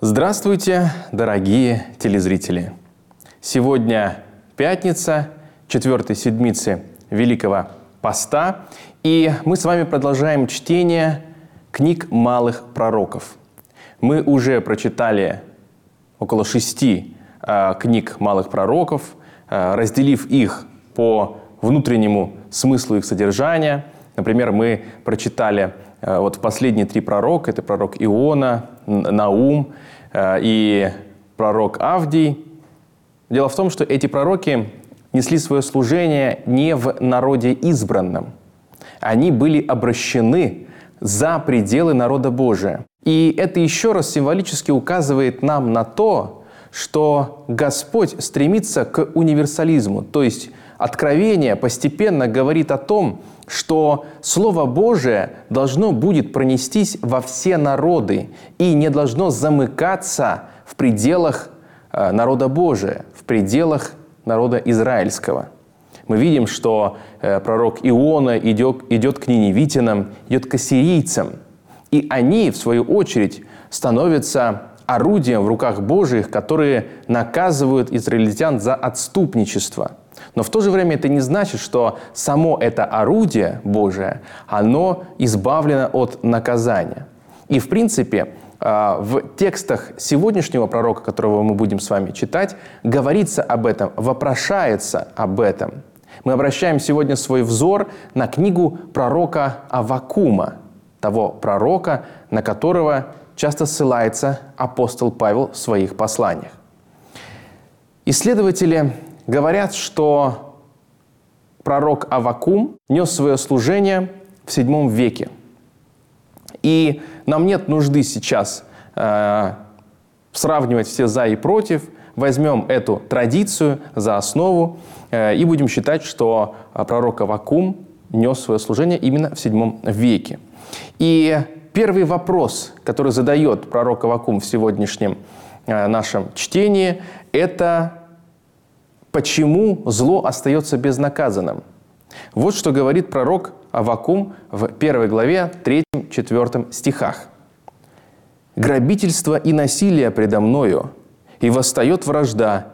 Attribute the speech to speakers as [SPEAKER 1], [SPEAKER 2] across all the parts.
[SPEAKER 1] Здравствуйте, дорогие телезрители! Сегодня пятница, 4-й седмицы Великого Поста, и мы с вами продолжаем чтение книг малых пророков. Мы уже прочитали около 6 книг малых пророков, разделив их по внутреннему смыслу их содержания. Например, мы прочитали вот последние 3 пророка, это пророк Иона, Наум и пророк Авдий. Дело в том, что эти пророки несли свое служение не в народе избранном. Они были обращены за пределы народа Божия. И это еще раз символически указывает нам на то, что Господь стремится к универсализму. То есть Откровение постепенно говорит о том, что Слово Божие должно будет пронестись во все народы и не должно замыкаться в пределах народа Божия, в пределах народа израильского. Мы видим, что пророк Иона идет к ниневитянам, идет к ассирийцам. И они, в свою очередь, становятся орудием в руках Божьих, которые наказывают израильтян за отступничество. Но в то же время это не значит, что само это орудие Божие, оно избавлено от наказания. И в принципе, в текстах сегодняшнего пророка, которого мы будем с вами читать, говорится об этом, вопрошается об этом. Мы обращаем сегодня свой взор на книгу пророка Аввакума, того пророка, на которого часто ссылается апостол Павел в своих посланиях. Исследователи говорят, что пророк Аввакум нес свое служение в VII веке. И нам нет нужды сейчас сравнивать все «за» и «против». Возьмем эту традицию за основу и будем считать, что пророк Аввакум нес свое служение именно в VII веке. И первый вопрос, который задает пророк Аввакум в сегодняшнем нашем чтении, это «Почему зло остается безнаказанным?» Вот что говорит пророк Аввакум в 1 главе 3-4 стихах. «Грабительство и насилие предо мною, и восстает вражда,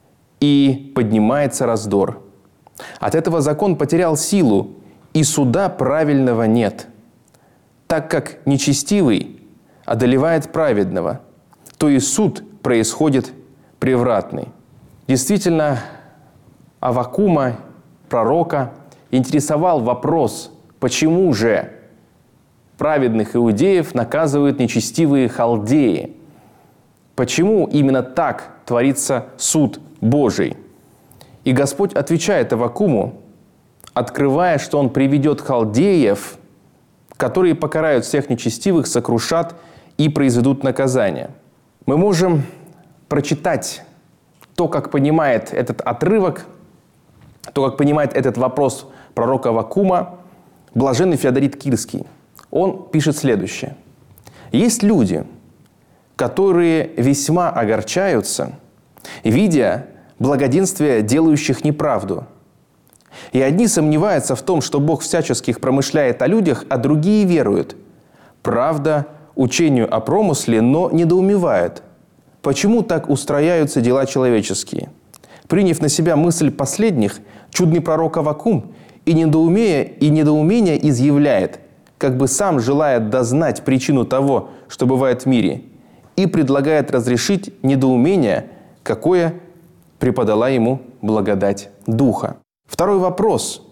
[SPEAKER 1] и поднимается раздор. От этого закон потерял силу, и суда правильного нет. Так как нечестивый одолевает праведного, то и суд происходит превратный». Действительно, Аввакума, пророка, интересовал вопрос, почему же праведных иудеев наказывают нечестивые халдеи? Почему именно так творится суд Божий? И Господь отвечает Аввакуму, открывая, что Он приведет халдеев, которые покарают всех нечестивых, сокрушат и произведут наказание. Мы можем прочитать то, как понимает этот отрывок, то, как понимает этот вопрос пророка Аввакума, блаженный Феодорит Кирский. Он пишет следующее. «Есть люди, которые весьма огорчаются, видя благоденствие делающих неправду. И одни сомневаются в том, что Бог всяческих промышляет о людях, а другие веруют. Правда, учению о промысле, но недоумевают. Почему так устрояются дела человеческие? Приняв на себя мысль последних, чудный пророк Аввакум и недоумение изъявляет, как бы сам желает дознать причину того, что бывает в мире, и предлагает разрешить недоумение, какое преподала ему благодать Духа». Второй вопрос,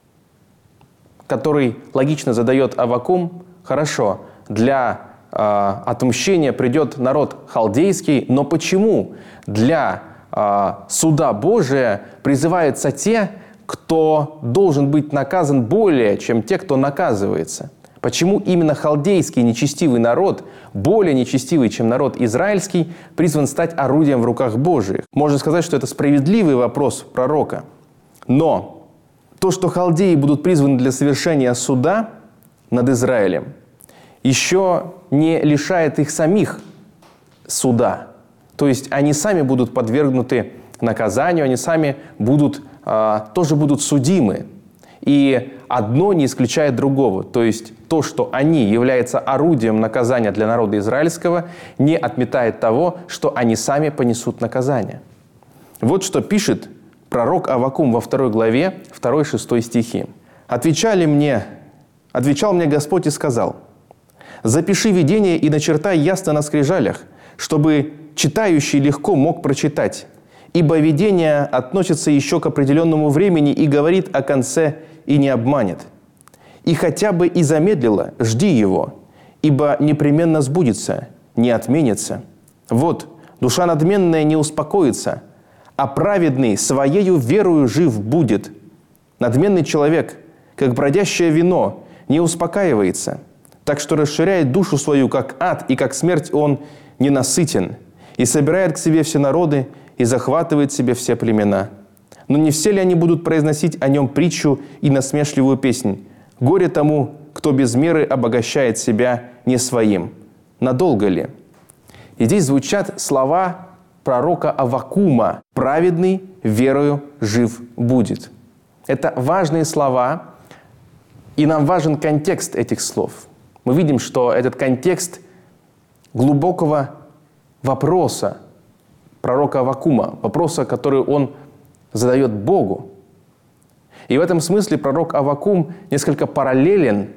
[SPEAKER 1] который логично задает Аввакум: хорошо, для отмщения придет народ халдейский, но почему для суда Божия призываются те, кто должен быть наказан более, чем те, кто наказывается? Почему именно халдейский нечестивый народ, более нечестивый, чем народ израильский, призван стать орудием в руках Божиих? Можно сказать, что это справедливый вопрос пророка. Но то, что халдеи будут призваны для совершения суда над Израилем, еще не лишает их самих суда. То есть они сами будут подвергнуты наказанию, они сами тоже будут судимы. И одно не исключает другого. То есть то, что они являются орудием наказания для народа израильского, не отметает того, что они сами понесут наказание. Вот что пишет пророк Аввакум во 2 главе, 2-6 стихи. «Отвечал мне Господь и сказал: запиши видение и начертай ясно на скрижалях, чтобы читающий легко мог прочитать. Ибо видение относится еще к определенному времени и говорит о конце и не обманет. И хотя бы и замедлило, жди его, ибо непременно сбудется, не отменится. Вот, душа надменная не успокоится, а праведный своею верою жив будет. Надменный человек, как бродящее вино, не успокаивается, так что расширяет душу свою, как ад, и как смерть он ненасытен, и собирает к себе все народы, и захватывает себе все племена. Но не все ли они будут произносить о нем притчу и насмешливую песнь? Горе тому, кто без меры обогащает себя не своим. Надолго ли?» И здесь звучат слова пророка Аввакума: «Праведный верою жив будет». Это важные слова, и нам важен контекст этих слов. Мы видим, что этот контекст глубокого вопроса пророка Аввакума, вопроса, который он задает Богу. И в этом смысле пророк Аввакум несколько параллелен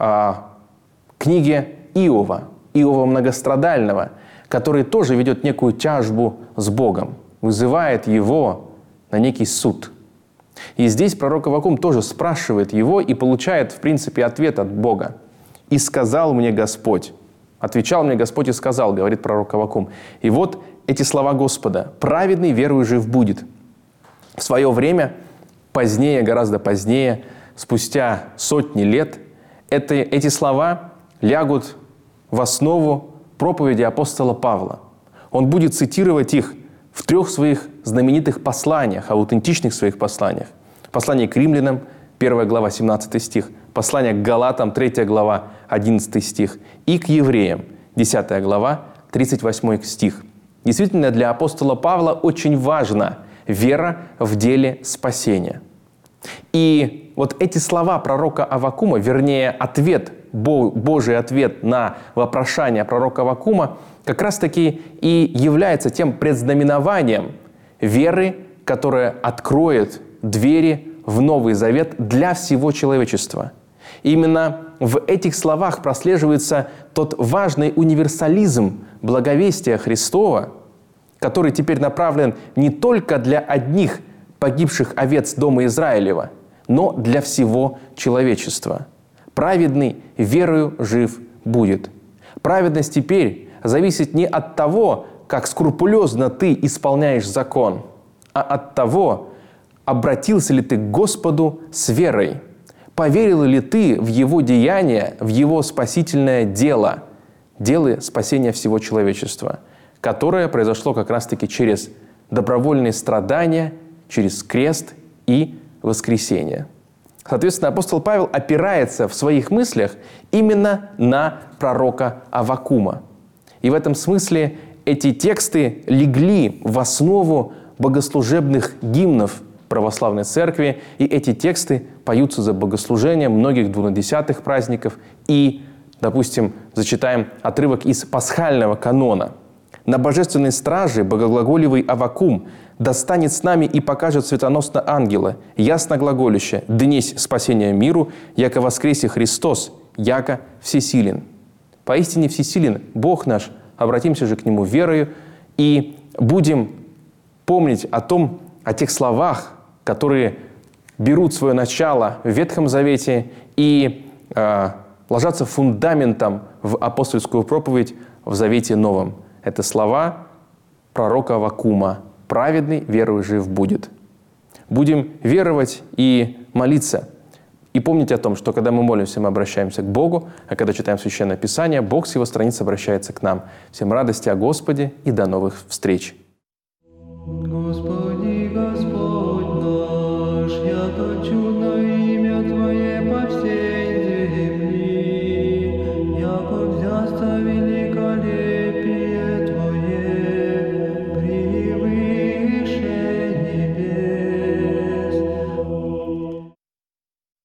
[SPEAKER 1] книге Иова многострадального, который тоже ведет некую тяжбу с Богом, вызывает его на некий суд. И здесь пророк Аввакум тоже спрашивает его и получает, в принципе, ответ от Бога. «И сказал мне Господь». «Отвечал мне Господь и сказал», говорит пророк Аввакум. И вот эти слова Господа: «Праведный верою жив будет». В свое время, позднее, гораздо позднее, спустя сотни лет, эти слова лягут в основу проповеди апостола Павла. Он будет цитировать их в 3 своих знаменитых посланиях, аутентичных своих посланиях. Послание к римлянам, 1 глава, 17 стих, послание к галатам, 3 глава, 11 стих, и к евреям, 10 глава, 38 стих. Действительно, для апостола Павла очень важна вера в деле спасения. И вот эти слова пророка Аввакума, вернее, ответ, Божий ответ на вопрошание пророка Аввакума, как раз-таки и является тем предзнаменованием веры, которая откроет двери в Новый Завет для всего человечества. Именно в этих словах прослеживается тот важный универсализм благовестия Христова, который теперь направлен не только для одних погибших овец дома Израилева, но для всего человечества. «Праведный верою жив будет». Праведность теперь зависит не от того, как скрупулезно ты исполняешь закон, а от того, обратился ли ты к Господу с верой, поверил ли ты в Его деяние, в Его спасительное дело спасения всего человечества, которое произошло как раз-таки через добровольные страдания, через крест и воскресение. Соответственно, апостол Павел опирается в своих мыслях именно на пророка Аввакума. И в этом смысле эти тексты легли в основу богослужебных гимнов православной церкви, и эти тексты поются за богослужением многих двунадесятых праздников. И, допустим, зачитаем отрывок из пасхального канона. «На божественной страже богоглаголевый Аввакум достанет с нами и покажет светоносно ангела, ясно глаголюще: днесь спасения миру, яко воскресе Христос, яко всесилен». Поистине всесилен Бог наш, обратимся же к Нему верою и будем помнить о тех словах, которые берут свое начало в Ветхом Завете и ложатся фундаментом в апостольскую проповедь в Завете Новом. Это слова пророка Аввакума: «Праведный верою жив будет». Будем веровать и молиться, и помнить о том, что когда мы молимся, мы обращаемся к Богу, а когда читаем Священное Писание, Бог с Его страниц обращается к нам. Всем радости о Господе и до новых встреч!
[SPEAKER 2] Господи.